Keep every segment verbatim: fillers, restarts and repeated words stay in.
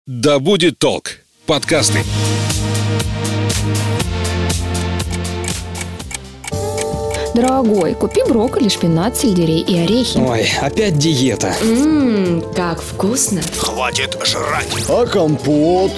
Да будет толк. Подкасты. Дорогой, купи брокколи, шпинат, сельдерей и орехи. Ой, опять диета. Ммм, как вкусно. Хватит жрать. А компот?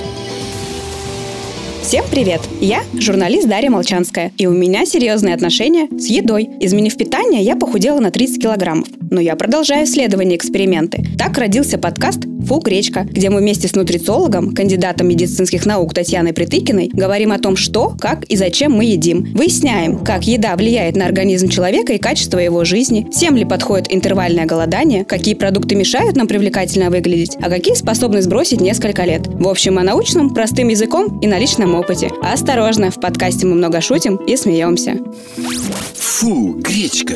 Всем привет! Я журналист Дарья Молчанская, и у меня серьезные отношения с едой. Изменив питание, я похудела на тридцать килограммов, но я продолжаю исследования и эксперименты. Так родился подкаст «Фу, гречка», где мы вместе с нутрициологом, кандидатом медицинских наук Татьяной Притыкиной, говорим о том, что, как и зачем мы едим. Выясняем, как еда влияет на организм человека и качество его жизни, всем ли подходит интервальное голодание, какие продукты мешают нам привлекательно выглядеть, а какие способны сбросить несколько лет. В общем, о научном, простым языком и на личном опыте. Осторожно, в подкасте мы много шутим и смеемся. Фу, гречка.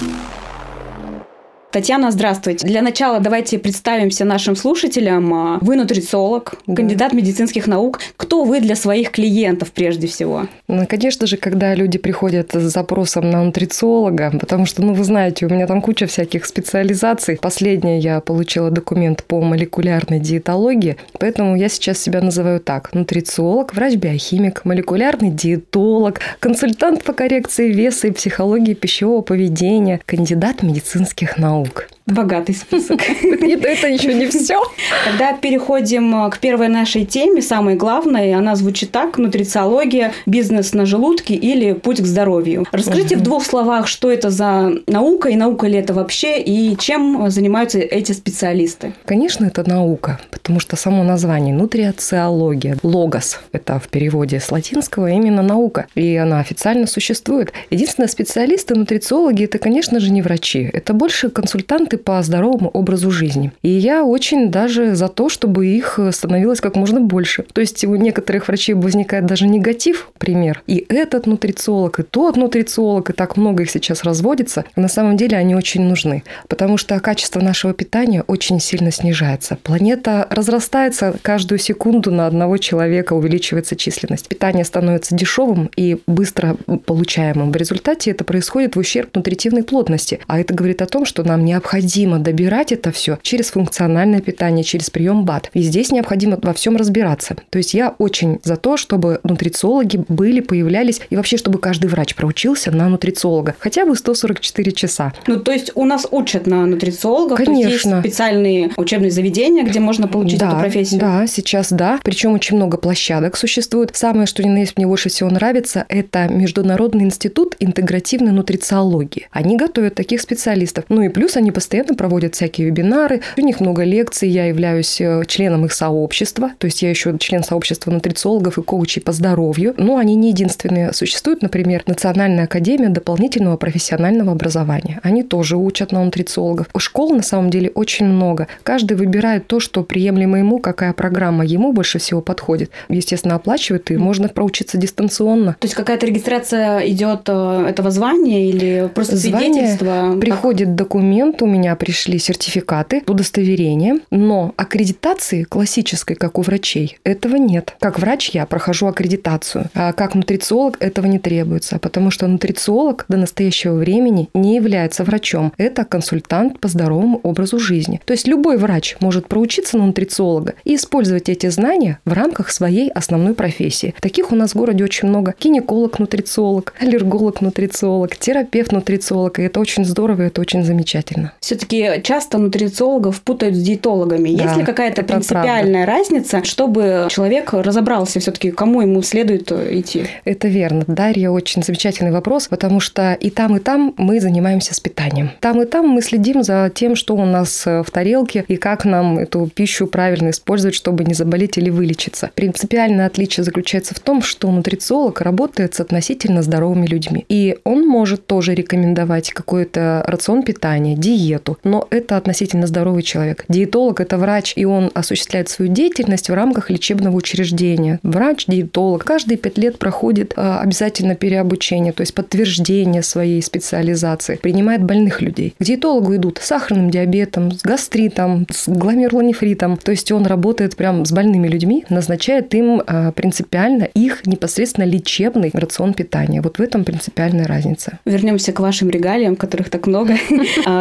Татьяна, здравствуйте. Для начала давайте представимся нашим слушателям. Вы нутрициолог, да. Кандидат медицинских наук. Кто вы для своих клиентов прежде всего? Ну, конечно же, когда люди приходят с запросом на нутрициолога, потому что, ну, вы знаете, у меня там куча всяких специализаций. Последнее я получила документ по молекулярной диетологии, поэтому я сейчас себя называю так. Нутрициолог, врач-биохимик, молекулярный диетолог, консультант по коррекции веса и психологии пищевого поведения, кандидат медицинских наук. Богатый список. Это еще не все. Тогда переходим к первой нашей теме, самой главной. Она звучит так: нутрициология, бизнес на желудке или путь к здоровью. Расскажите угу. в двух словах, что это за наука, и наука ли это вообще, и чем занимаются эти специалисты? Конечно, это наука, потому что само название нутрициология, логос, это в переводе с латинского именно наука, и она официально существует. Единственные специалисты, нутрициологи, это, конечно же, не врачи, это больше консультанты по здоровому образу жизни. И я очень даже за то, чтобы их становилось как можно больше. То есть у некоторых врачей возникает даже негатив, пример. И этот нутрициолог, и тот нутрициолог, и так много их сейчас разводится. На самом деле они очень нужны, потому что качество нашего питания очень сильно снижается. Планета разрастается каждую секунду, на одного человека увеличивается численность. Питание становится дешевым и быстро получаемым. В результате это происходит в ущерб нутритивной плотности. А это говорит о том, что нам необходимо добирать это все через функциональное питание, через прием БАД. И здесь необходимо во всем разбираться. То есть я очень за то, чтобы нутрициологи были, появлялись, и вообще, чтобы каждый врач проучился на нутрициолога. Хотя бы сто сорок четыре часа. Ну, то есть у нас учат на нутрициологов? Конечно. То есть есть специальные учебные заведения, где можно получить да, эту профессию? Да, сейчас да. Причем очень много площадок существует. Самое, что ни на есть мне больше всего нравится, это Международный институт интегративной нутрициологии. Они готовят таких специалистов. Ну и плюс они постоянно проводят всякие вебинары. У них много лекций. Я являюсь членом их сообщества. То есть я еще член сообщества нутрициологов и коучей по здоровью. Но они не единственные. Существует, например, Национальная академия дополнительного профессионального образования. Они тоже учат на нутрициологов. Школ на самом деле очень много. Каждый выбирает то, что приемлемо ему, какая программа ему больше всего подходит. Естественно, оплачивает, и можно проучиться дистанционно. То есть какая-то регистрация идет этого звания или просто Звание, свидетельство? Приходит как... документ, у меня пришли сертификаты, удостоверения, но аккредитации классической, как у врачей, этого нет. Как врач я прохожу аккредитацию, а как нутрициолог этого не требуется, потому что нутрициолог до настоящего времени не является врачом. Это консультант по здоровому образу жизни. То есть любой врач может проучиться на нутрициолога и использовать эти знания в рамках своей основной профессии. Таких у нас в городе очень много. Гинеколог-нутрициолог, аллерголог-нутрициолог, терапевт-нутрициолог. И это очень здорово, и это очень замечательно. Все-таки часто нутрициологов путают с диетологами. Да, есть ли какая-то принципиальная правда. разница, чтобы человек разобрался все-таки, кому ему следует идти? Это верно. Дарья, очень замечательный вопрос, потому что и там, и там мы занимаемся с питанием. Там и там мы следим за тем, что у нас в тарелке и как нам эту пищу правильно использовать, чтобы не заболеть или вылечиться. Принципиальное отличие заключается в том, что нутрициолог работает с относительно здоровыми людьми. И он может тоже рекомендовать какой-то рацион питания, диету, но это относительно здоровый человек. Диетолог – это врач, и он осуществляет свою деятельность в рамках лечебного учреждения. Врач, диетолог каждые пять лет проходит обязательно переобучение, то есть подтверждение своей специализации, принимает больных людей. К диетологу идут с сахарным диабетом, с гастритом, с гломерулонефритом, то есть он работает прям с больными людьми, назначает им принципиально их непосредственно лечебный рацион питания. Вот в этом принципиальная разница. Вернемся к вашим регалиям, которых так много. Все-таки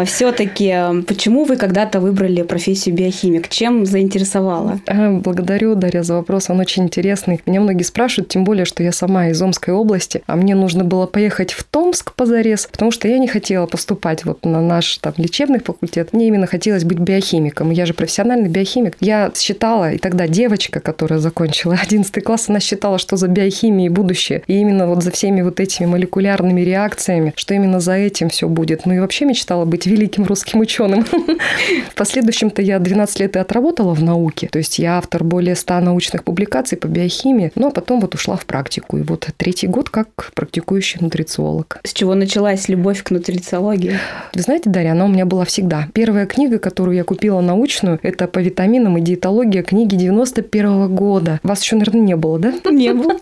все-таки, почему вы когда-то выбрали профессию биохимик? Чем заинтересовала? Благодарю, Дарья, за вопрос. Он очень интересный. Меня многие спрашивают, тем более, что я сама из Омской области, а мне нужно было поехать в Томск позарез, потому что я не хотела поступать вот на наш там лечебный факультет. Мне именно хотелось быть биохимиком. Я же профессиональный биохимик. Я считала, и тогда девочка, которая закончила одиннадцатый класс, она считала, что за биохимией будущее. И именно вот за всеми вот этими молекулярными реакциями, что именно за этим все будет. Ну и вообще мечтала быть великим русским ученым. В последующем-то я двенадцать лет и отработала в науке. То есть я автор более ста научных публикаций по биохимии, но потом вот ушла в практику. И вот третий год как практикующий нутрициолог. С чего началась любовь к нутрициологии? Вы знаете, Дарья, она у меня была всегда. Первая книга, которую я купила научную, это по витаминам и диетология книги девяносто первого года. Вас еще, наверное, не было, да? Не было.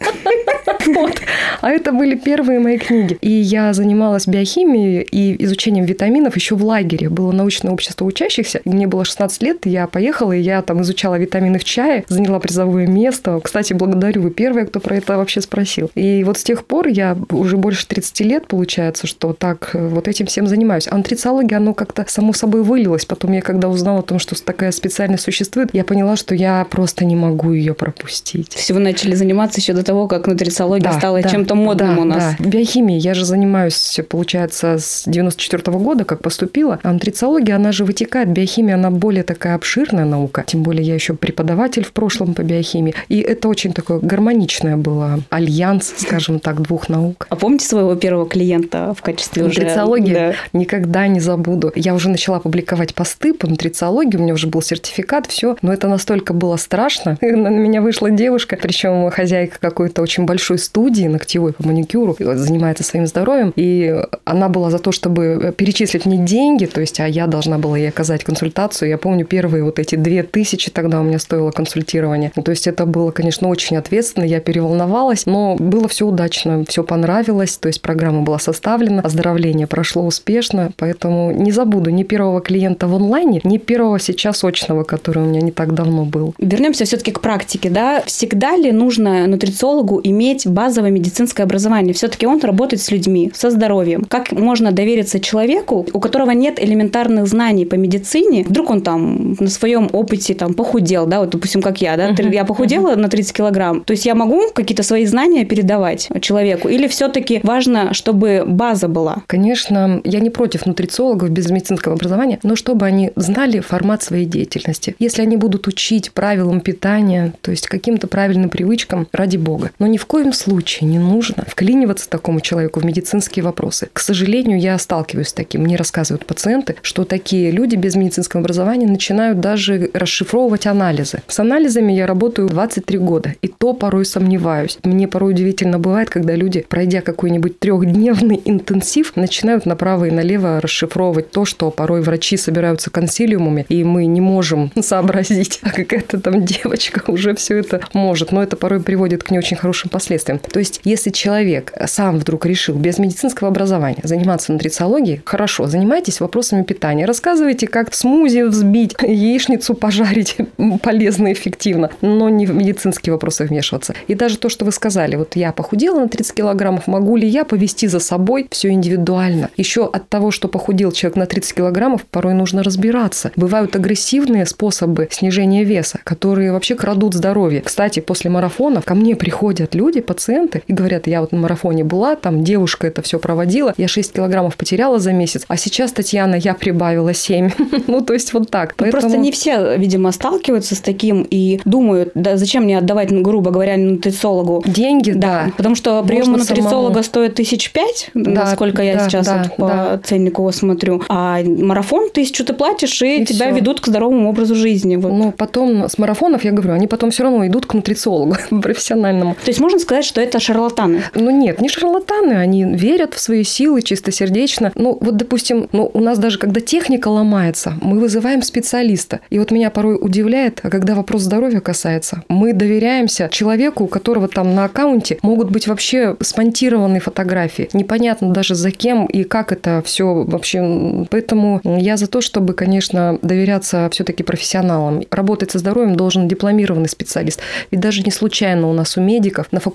Вот. А это были первые мои книги. И я занималась биохимией и изучением витаминов еще в лагере. Было научное общество учащихся. И мне было шестнадцать лет, и я поехала, и я там изучала витамины в чае, заняла призовое место. Кстати, благодарю, вы первая, кто про это вообще спросил. И вот с тех пор я уже больше тридцати лет, получается, что так вот этим всем занимаюсь. А нутрициология, оно как-то само собой вылилось. Потом я, когда узнала о том, что такая специальность существует, я поняла, что я просто не могу ее пропустить. То есть вы начали заниматься еще до того, как нутрициология да, стала да, чем-то модным да, у нас. Да. Биохимией я же занимаюсь, получается, с девяносто четвёртого года, как поступила. А нутрициология, она же вытекает. Биохимия, она более такая обширная наука. Тем более я еще преподаватель в прошлом по биохимии. И это очень такое гармоничное было альянс, скажем так, двух наук. А помните своего первого клиента в качестве уже? Нутрициологии Да. никогда не забуду. Я уже начала публиковать посты по нутрициологии, у меня уже был сертификат, все. Но это настолько было страшно. На меня вышла девушка, причем хозяйка какой-то очень большой студии ногтевой по маникюру, занимается своим здоровьем. И она была за то, чтобы перечислить мне деньги, то есть, а я должна была ей оказать консультацию. Я помню, первые вот эти две тысячи тогда у меня стоило консультирование. То есть, это было, конечно, очень ответственно, я переволновалась, но было все удачно, все понравилось, то есть, программа была составлена, оздоровление прошло успешно, поэтому не забуду ни первого клиента в онлайне, ни первого сейчас очного, который у меня не так давно был. Вернемся все-таки к практике, да? Всегда ли нужно нутрициологу иметь базовое медицинское образование? Все-таки он работает с людьми, со здоровьем. Как можно довериться человеку, у которого нет элементарных знаний по медицине? Вдруг он там на своем опыте там похудел, да, вот, допустим, как я, да, uh-huh. я похудела uh-huh. на тридцать килограмм. То есть я могу какие-то свои знания передавать человеку? Или все-таки важно, чтобы база была? Конечно, я не против нутрициологов без медицинского образования, но чтобы они знали формат своей деятельности. Если они будут учить правилам питания, то есть каким-то правильным привычкам, ради бога. Но ни в коем случае не нужно вклиниваться такому человеку в медицинские вопросы. К сожалению, я сталкиваюсь с таким. Мне рассказывают пациенты, что такие люди без медицинского образования начинают даже расшифровывать анализы. С анализами я работаю двадцать три года, и то порой сомневаюсь. Мне порой удивительно бывает, когда люди, пройдя какой-нибудь трехдневный интенсив, начинают направо и налево расшифровывать то, что порой врачи собираются консилиумами, и мы не можем сообразить, а какая-то там девочка уже все это может. Но это порой приводит к не очень хорошим последствиям. То есть, если человек сам вдруг решил без медицинского образования заниматься нутрициологией, хорошо, занимайтесь вопросами питания, рассказывайте, как смузи взбить, яичницу пожарить полезно и эффективно, но не в медицинские вопросы вмешиваться. И даже то, что вы сказали, вот я похудела на тридцать килограммов, могу ли я повести за собой? Все индивидуально. Еще от того, что похудел человек на тридцать килограммов, порой нужно разбираться. Бывают агрессивные способы снижения веса, которые вообще крадут здоровье. Кстати, после марафонов ко мне приходят люди, пациенты, и говорят, я вот на марафоне была, там девушка это все проводила, я шесть килограммов потеряла за месяц, а сейчас, Татьяна, я прибавила семь. Ну, то есть вот так. Поэтому... Просто не все, видимо, сталкиваются с таким и думают, да зачем мне отдавать, грубо говоря, нутрициологу деньги, да. да. Потому что прием нутрициолога самому... стоит тысяч пять, да, насколько я да, сейчас да, вот по да. ценнику смотрю, а марафон тысячу ты платишь, и, и тебя все. Ведут к здоровому образу жизни. Вот. Ну, потом с марафонов, я говорю, они потом все равно идут к нутрициологу профессиональному. То есть можно сказать, что это шарлатаны? Ну, нет, не шарлатаны, они верят в свои силы чистосердечно. Ну, вот, допустим, ну, у нас даже когда техника ломается, мы вызываем специалиста. И вот меня порой удивляет, когда вопрос здоровья касается, мы доверяемся человеку, у которого там на аккаунте могут быть вообще смонтированы фотографии. Непонятно даже за кем и как это все вообще. Поэтому я за то, чтобы, конечно, доверяться все-таки профессионалам. Работать со здоровьем должен дипломированный специалист. Ведь даже не случайно у нас у медиков на факультете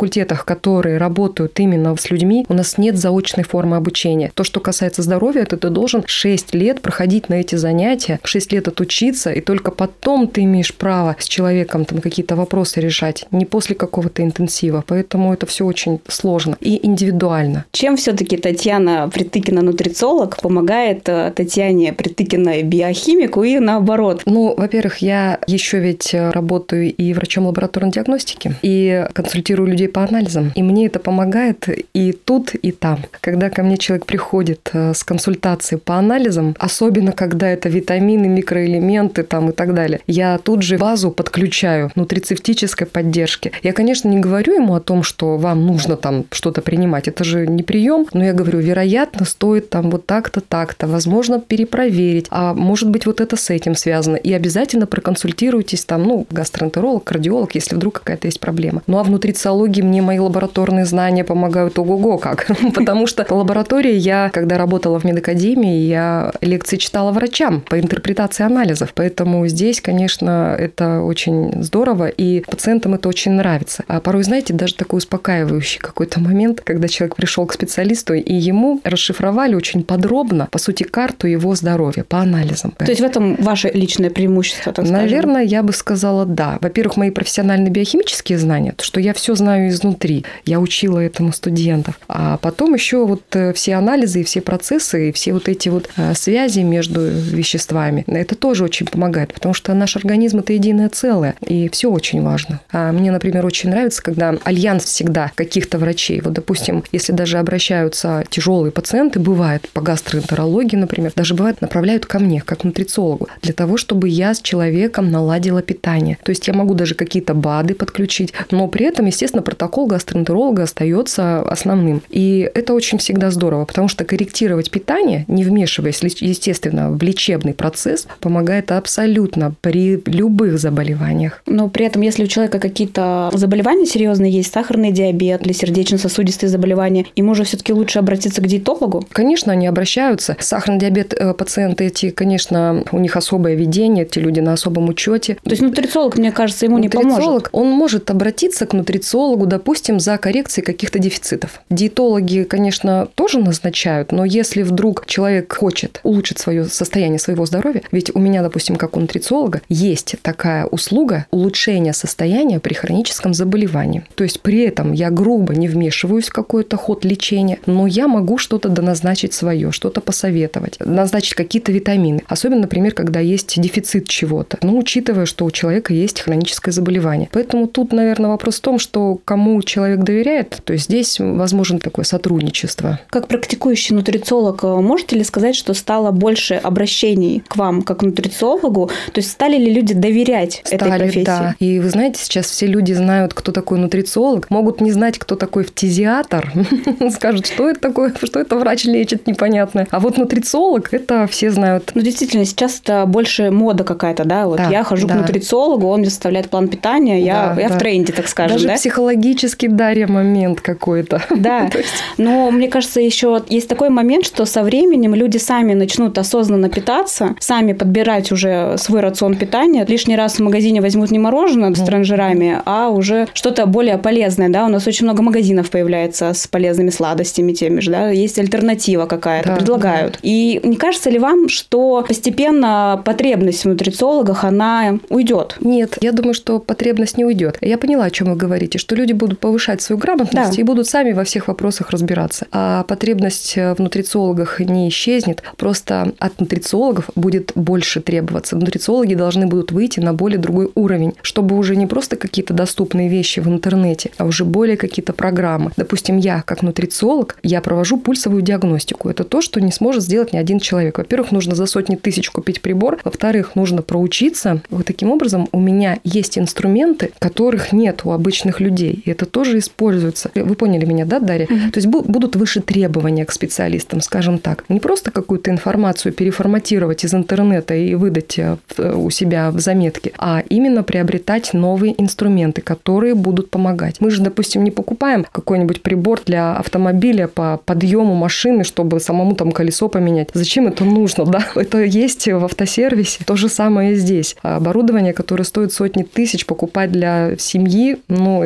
факультетах, которые работают именно с людьми, у нас нет заочной формы обучения. То, что касается здоровья, это ты должен шесть лет проходить на эти занятия, шесть лет отучиться, и только потом ты имеешь право с человеком там какие-то вопросы решать, не после какого-то интенсива. Поэтому это все очень сложно и индивидуально. Чем все-таки Татьяна Притыкина, нутрициолог, помогает Татьяне Притыкиной, биохимику, и наоборот? Ну, во-первых, я еще ведь работаю и врачом лабораторной диагностики, и консультирую людей по анализам. И мне это помогает и тут, и там. Когда ко мне человек приходит с консультацией по анализам, особенно когда это витамины, микроэлементы там, и так далее, я тут же базу подключаю нутрицептической поддержки. Я, конечно, не говорю ему о том, что вам нужно там что-то принимать. Это же не прием, но я говорю, вероятно, стоит там вот так-то, так-то, возможно, перепроверить, а может быть, вот это с этим связано. И обязательно проконсультируйтесь там, ну, гастроэнтеролог, кардиолог, если вдруг какая-то есть проблема. Ну, а в нутрициологии мне мои лабораторные знания помогают ого-го как. Потому что в лаборатории я, когда работала в медакадемии, я лекции читала врачам по интерпретации анализов. Поэтому здесь, конечно, это очень здорово, и пациентам это очень нравится. А порой, знаете, даже такой успокаивающий какой-то момент, когда человек пришел к специалисту, и ему расшифровали очень подробно, по сути, карту его здоровья по анализам. То есть в этом ваше личное преимущество, так скажем? Наверное, я бы сказала да. Во-первых, мои профессиональные биохимические знания, то, что я все знаю изнутри. Я учила этому студентов. А потом еще вот все анализы и все процессы, и все вот эти вот связи между веществами, это тоже очень помогает, потому что наш организм – это единое целое, и все очень важно. А мне, например, очень нравится, когда альянс всегда каких-то врачей. Вот, допустим, если даже обращаются тяжелые пациенты, бывает по гастроэнтерологии, например, даже бывает направляют ко мне, как нутрициологу, для того, чтобы я с человеком наладила питание. То есть я могу даже какие-то БАДы подключить, но при этом, естественно, протокол гастроэнтеролога остается основным. И это очень всегда здорово, потому что корректировать питание, не вмешиваясь, естественно, в лечебный процесс, помогает абсолютно при любых заболеваниях. Но при этом, если у человека какие-то заболевания серьезные есть, сахарный диабет или сердечно-сосудистые заболевания, ему же все-таки лучше обратиться к диетологу? Конечно, они обращаются. Сахарный диабет пациенты эти, конечно, у них особое ведение, эти люди на особом учете. То есть нутрициолог, мне кажется, ему не поможет? Нутрициолог, он может обратиться к нутрициологу, допустим, за коррекцией каких-то дефицитов. Диетологи, конечно, тоже назначают, но если вдруг человек хочет улучшить свое состояние своего здоровья, ведь у меня, допустим, как у нутрициолога, есть такая услуга улучшения состояния при хроническом заболевании. То есть при этом я грубо не вмешиваюсь в какой-то ход лечения, но я могу что-то доназначить свое, что-то посоветовать, назначить какие-то витамины. Особенно, например, когда есть дефицит чего-то, ну, учитывая, что у человека есть хроническое заболевание. Поэтому тут, наверное, вопрос в том, что кому человек доверяет, то есть здесь возможно такое сотрудничество. Как практикующий нутрициолог, можете ли сказать, что стало больше обращений к вам как к нутрициологу? То есть стали ли люди доверять стали, этой профессии? Да. И вы знаете, сейчас все люди знают, кто такой нутрициолог, могут не знать, кто такой фтизиатр, скажут, что это такое, что это врач лечит, непонятно. А вот нутрициолог, это все знают. Ну, действительно, сейчас это больше мода какая-то, да? Вот да, я хожу да. к нутрициологу, он мне составляет план питания, я, да, я да. в тренде, так скажем, даже да? психологический, Дарья, момент какой-то. Да, но мне кажется, еще есть такой момент, что со временем люди сами начнут осознанно питаться, сами подбирать уже свой рацион питания. Лишний раз в магазине возьмут не мороженое с транжирами, а уже что-то более полезное, да? У нас очень много магазинов появляется с полезными сладостями теми же, да? Есть альтернатива какая-то, да, предлагают. Да. И не кажется ли вам, что постепенно потребность в нутрициологах, она уйдет? Нет, я думаю, что потребность не уйдет. Я поняла, о чем вы говорите, что люди будут повышать свою грамотность, да, и будут сами во всех вопросах разбираться. А потребность в нутрициологах не исчезнет, просто от нутрициологов будет больше требоваться. Нутрициологи должны будут выйти на более другой уровень, чтобы уже не просто какие-то доступные вещи в интернете, а уже более какие-то программы. Допустим, я, как нутрициолог, я провожу пульсовую диагностику. Это то, что не сможет сделать ни один человек. Во-первых, нужно за сотни тысяч купить прибор. Во-вторых, нужно проучиться. Вот таким образом у меня есть инструменты, которых нет у обычных людей. И это тоже используется. Вы поняли меня, да, Дарья? Mm-hmm. То есть будут выше требования к специалистам, скажем так. Не просто какую-то информацию переформатировать из интернета и выдать у себя в заметке, а именно приобретать новые инструменты, которые будут помогать. Мы же, допустим, не покупаем какой-нибудь прибор для автомобиля по подъему машины, чтобы самому там колесо поменять. Зачем это нужно, да? Это есть в автосервисе. То же самое и здесь. А оборудование, которое стоит сотни тысяч, покупать для семьи, ну, это вообще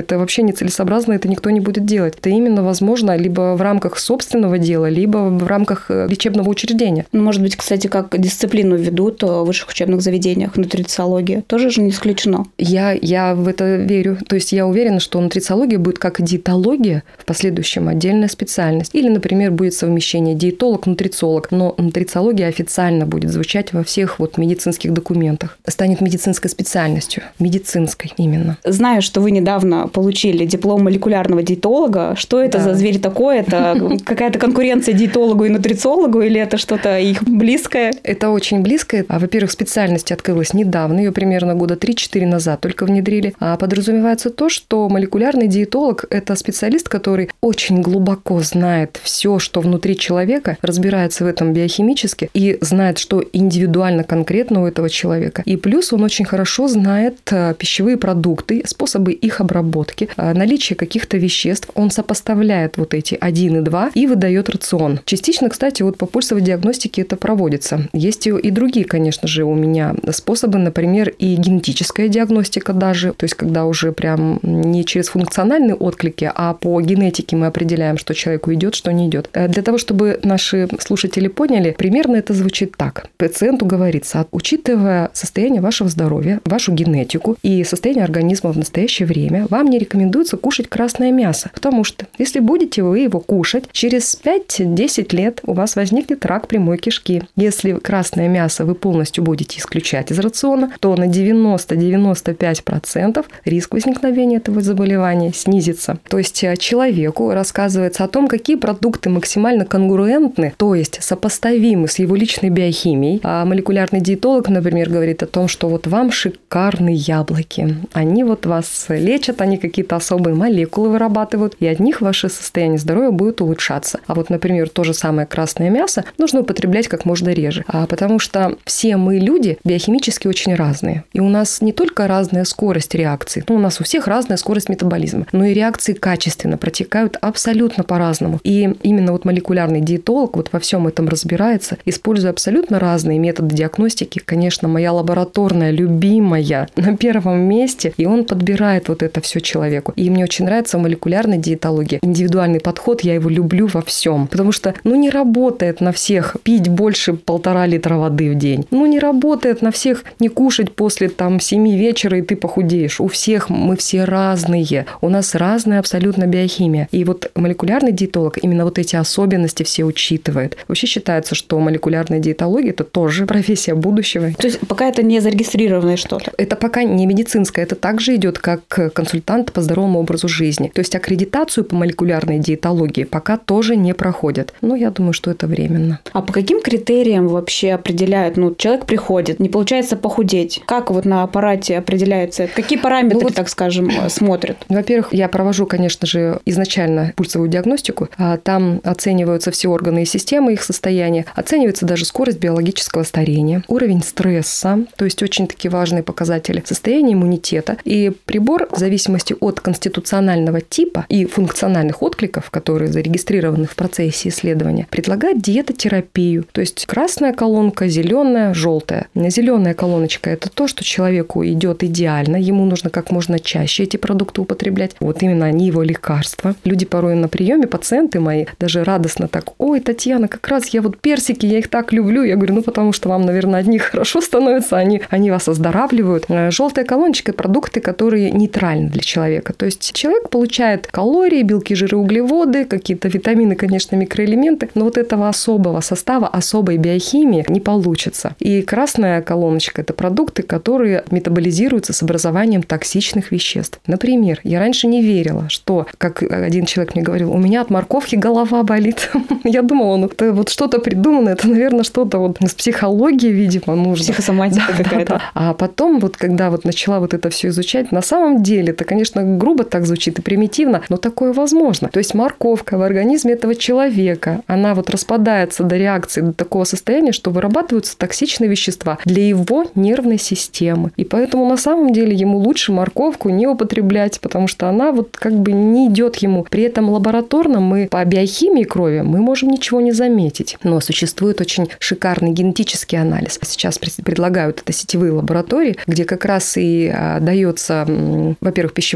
нецелесообразно это никто не будет делать. Это именно возможно либо в рамках собственного дела, либо в рамках лечебного учреждения. Ну, может быть, кстати, как дисциплину ведут в высших учебных заведениях нутрициология. Тоже же не исключено. Я, я в это верю. То есть я уверена, что нутрициология будет как диетология, в последующем отдельная специальность. Или, например, будет совмещение диетолог-нутрициолог, но нутрициология официально будет звучать во всех вот медицинских документах. Станет медицинской специальностью. Медицинской именно. Знаю, что вы недавно получили диплом молекулярного диетолога. Что это да. за зверь такой? Это какая-то конкуренция диетологу и нутрициологу или это что-то их близкое? Это очень близкое. А, во-первых, специальность открылась недавно, ее примерно года три-четыре назад только внедрили. А подразумевается то, что молекулярный диетолог – это специалист, который очень глубоко знает все, что внутри человека, разбирается в этом биохимически и знает, что индивидуально конкретно у этого человека. И плюс он очень хорошо знает пищевые продукты, способы их обработки, наличие каких-то веществ. Он сопоставляет вот эти один и два и выдает рацион. Частично, кстати, вот по пульсовой диагностике это проводится. Есть и другие, конечно же, у меня способы, например, и генетическая диагностика даже, то есть когда уже прям не через функциональные отклики, а по генетике мы определяем, что человеку идет, что не идет. Для того, чтобы наши слушатели поняли, примерно это звучит так. Пациенту говорится, учитывая состояние вашего здоровья, вашу генетику и состояние организма в настоящее время, вам не рекомендуется кушать красное мясо, потому что если будете вы его кушать, через пять-десять лет у вас возникнет рак прямой кишки. Если красное мясо вы полностью будете исключать из рациона, то на девяносто-девяносто пять процентов риск возникновения этого заболевания снизится. То есть человеку рассказывается о том, какие продукты максимально конгруентны, то есть сопоставимы с его личной биохимией. А молекулярный диетолог, например, говорит о том, что вот вам шикарные яблоки. Они вот вас лечат, они какие-то особые молекулы вырабатывают, и от них ваше состояние здоровья будет улучшаться. А вот, например, то же самое красное мясо нужно употреблять как можно реже. А потому что все мы люди биохимически очень разные. И у нас не только разная скорость реакции, ну, у нас у всех разная скорость метаболизма, но и реакции качественно протекают абсолютно по-разному. И именно вот молекулярный диетолог вот во всем этом разбирается, используя абсолютно разные методы диагностики. Конечно, моя лабораторная любимая на первом месте, и он подбирает вот это все человеку. И мне очень нравится в молекулярной диетологии индивидуальный подход, я его люблю во всем, потому что, ну, не работает на всех пить больше полтора литра воды в день, ну, не работает на всех не кушать после там семи вечера, и ты похудеешь. У всех мы все разные, у нас разная абсолютно биохимия. И вот молекулярный диетолог именно вот эти особенности все учитывает. Вообще считается, что молекулярная диетология – это тоже профессия будущего. То есть пока это не зарегистрированное что-то? Это пока не медицинское, это также идет как консультант по здоровому образу жизни. То есть аккредитацию по молекулярной диетологии пока тоже не проходят. Но я думаю, что это временно. А по каким критериям вообще определяют? Ну, человек приходит, не получается похудеть. Как вот на аппарате определяется? Какие параметры, ну, вот, так скажем, смотрят? Во-первых, я провожу, конечно же, изначально пульсовую диагностику. Там оцениваются все органы и системы, их состояние. Оценивается даже скорость биологического старения, уровень стресса, то есть очень такие важные показатели, состояние иммунитета. И прибор, в зависимости от конституционального типа и функциональных откликов, которые зарегистрированы в процессе исследования, предлагает диетотерапию. То есть красная колонка, зеленая, желтая. Зеленая колоночка – это то, что человеку идет идеально, ему нужно как можно чаще эти продукты употреблять. Вот именно они его лекарства. Люди порой на приеме, пациенты мои, даже радостно так: ой, Татьяна, как раз я вот персики, я их так люблю. Я говорю, ну потому что вам, наверное, от них хорошо становится, они, они вас оздоравливают. Желтая колоночка – продукты, которые нейтральны для человека. То есть человек получает калории, белки, жиры, углеводы, какие-то витамины, конечно, микроэлементы, но вот этого особого состава, особой биохимии не получится. И красная колоночка – это продукты, которые метаболизируются с образованием токсичных веществ. Например, я раньше не верила, что, как один человек мне говорил, у меня от морковки голова болит. Я думала, ну это вот что-то придумано, это, наверное, что-то вот с психологией, видимо, нужно. Психосоматика да, какая-то. Да, да. А потом, вот когда вот начала вот это все изучать, на самом деле, это, конечно, грубо так звучит и примитивно, но такое возможно. То есть морковка в организме этого человека, она вот распадается до реакции, до такого состояния, что вырабатываются токсичные вещества для его нервной системы. И поэтому на самом деле ему лучше морковку не употреблять, потому что она вот как бы не идет ему. При этом лабораторно мы по биохимии крови мы можем ничего не заметить. Но существует очень шикарный генетический анализ. Сейчас предлагают это сетевые лаборатории, где как раз и дается, во-первых, пищевая непереносимость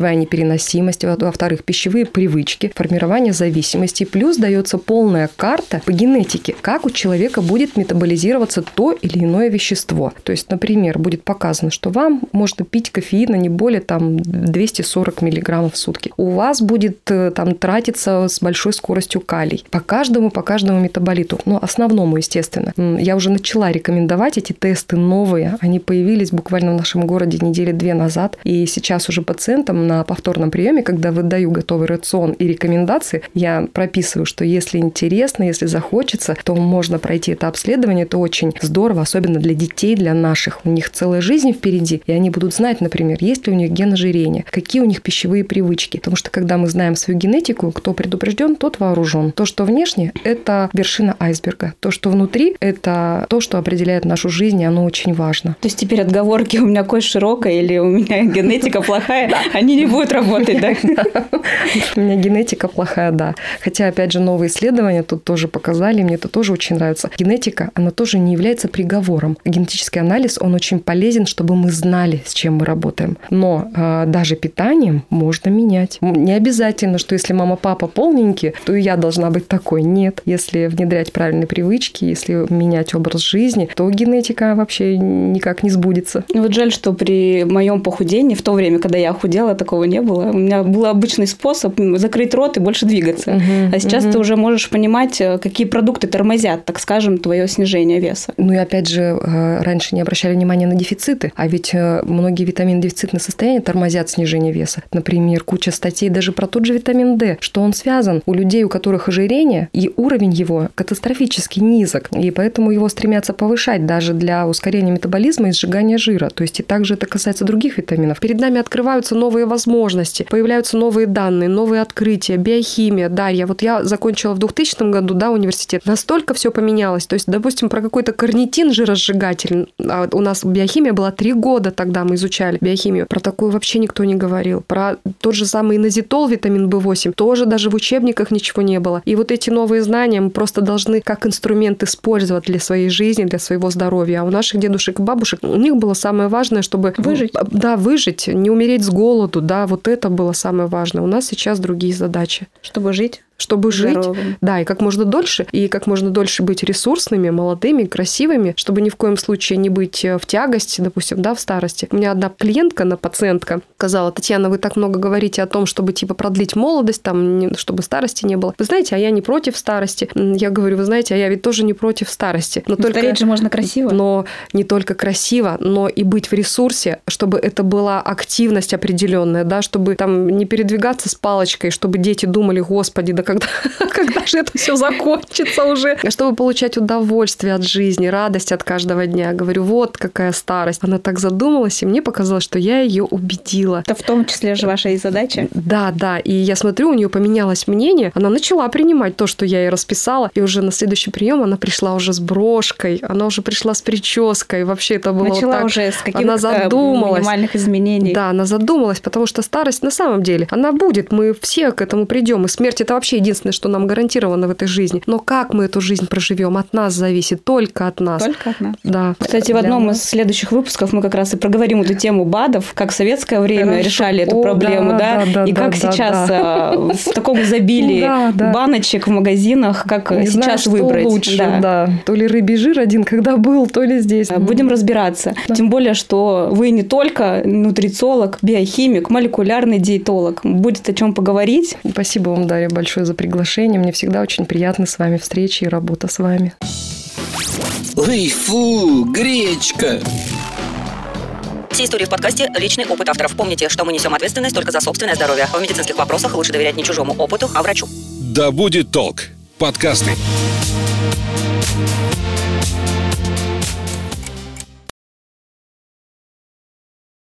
переносимость, во-вторых, пищевые привычки, формирование зависимости. Плюс дается полная карта по генетике, как у человека будет метаболизироваться то или иное вещество. То есть, например, будет показано, что вам можно пить кофеина не более там, двести сорок миллиграммов в сутки. У вас будет там тратиться с большой скоростью калий. По каждому, по каждому метаболиту. Ну, основному, естественно. Я уже начала рекомендовать эти тесты новые. Они появились буквально в нашем городе недели две назад. И сейчас уже пациентам на повторном приеме, когда выдаю готовый рацион и рекомендации, я прописываю, что если интересно, если захочется, то можно пройти это обследование. Это очень здорово, особенно для детей, для наших. У них целая жизнь впереди, и они будут знать, например, есть ли у них ген ожирения, какие у них пищевые привычки. Потому что, когда мы знаем свою генетику, кто предупрежден, тот вооружен. То, что внешне, это вершина айсберга. То, что внутри, это то, что определяет нашу жизнь, и оно очень важно. То есть теперь отговорки «у меня кость широкая» или «у меня генетика плохая», они не будут работать, да? У меня генетика плохая, да. Хотя, опять же, новые исследования тут тоже показали, мне это тоже очень нравится. Генетика, она тоже не является приговором. Генетический анализ, он очень полезен, чтобы мы знали, с чем мы работаем. Но э, даже питанием можно менять. Не обязательно, что если мама-папа полненькие, то и я должна быть такой. Нет. Если внедрять правильные привычки, если менять образ жизни, то генетика вообще никак не сбудется. Вот жаль, что при моем похудении, в то время, когда я худела, такого не было. У меня был обычный способ закрыть рот и больше двигаться. Uh-huh, а сейчас uh-huh. ты уже можешь понимать, какие продукты тормозят, так скажем, твое снижение веса. Ну и опять же, раньше не обращали внимания на дефициты, а ведь многие витаминно-дефицитные состояния тормозят снижение веса. Например, куча статей даже про тот же витамин D, что он связан у людей, у которых ожирение, и уровень его катастрофически низок, и поэтому его стремятся повышать даже для ускорения метаболизма и сжигания жира. То есть и также это касается других витаминов. Перед нами открываются новые возможности, появляются новые данные, новые открытия, биохимия. Дарья, вот я закончила в двухтысячном году, да, университет. Настолько все поменялось. То есть, допустим, про какой-то карнитин жиросжигатель. А у нас биохимия была три года тогда, мы изучали биохимию. Про такую вообще никто не говорил. Про тот же самый инозитол, витамин бэ восемь, тоже даже в учебниках ничего не было. И вот эти новые знания мы просто должны как инструмент использовать для своей жизни, для своего здоровья. А у наших дедушек и бабушек, у них было самое важное, чтобы... Выжить. Да, выжить, не умереть с голоду, да, вот это было самое важное. У нас сейчас другие задачи. Чтобы жить. Чтобы здоровым. жить, да, и как можно дольше, и как можно дольше быть ресурсными, молодыми, красивыми, чтобы ни в коем случае не быть в тягости, допустим, да, в старости. У меня одна клиентка, она пациентка, сказала: Татьяна, вы так много говорите о том, чтобы типа продлить молодость, там, чтобы старости не было. Вы знаете, а я не против старости. Я говорю, вы знаете, а я ведь тоже не против старости. Но только... Стареть же можно красиво. Но не только красиво, но и быть в ресурсе, чтобы это была активность определенная, да, чтобы там не передвигаться с палочкой, чтобы дети думали: Господи, да когда, когда же это все закончится уже? Чтобы получать удовольствие от жизни, радость от каждого дня. Говорю, вот какая старость. Она так задумалась, и мне показалось, что я ее убедила. Это в том числе же ваша и задача? Да, да. И я смотрю, у нее поменялось мнение. Она начала принимать то, что я ей расписала. И уже на следующий прием она пришла уже с брошкой, она уже пришла с прической. Вообще это было Начала вот так. уже с каких-то она задумалась. минимальных изменений. Да, она задумалась, потому что старость на самом деле, она будет. Мы все к этому придем. И смерть — это вообще единственное, что нам гарантировано в этой жизни. Но как мы эту жизнь проживем, от нас зависит, только от нас. Только от нас. Да. Кстати, в одном из следующих выпусков мы как раз и проговорим эту тему БАДов, как в советское время Хорошо. решали эту О, проблему, да, да, да, и да, как да, сейчас да. в таком изобилии да, да. баночек в магазинах, как Не сейчас знаю, выбрать. Что лучше, да. да. То ли рыбий жир один, когда был, то ли здесь. Будем разбираться. Да. Тем более, что вы не только нутрициолог, биохимик, молекулярный диетолог. Будет о чем поговорить. Спасибо вам, Дарья, большое за приглашение. Мне всегда очень приятно с вами встречи и работа с вами. Ой, фу, гречка! Все истории в подкасте – личный опыт авторов. Помните, что мы несем ответственность только за собственное здоровье. В медицинских вопросах лучше доверять не чужому опыту, а врачу. Да будет толк. Подкасты.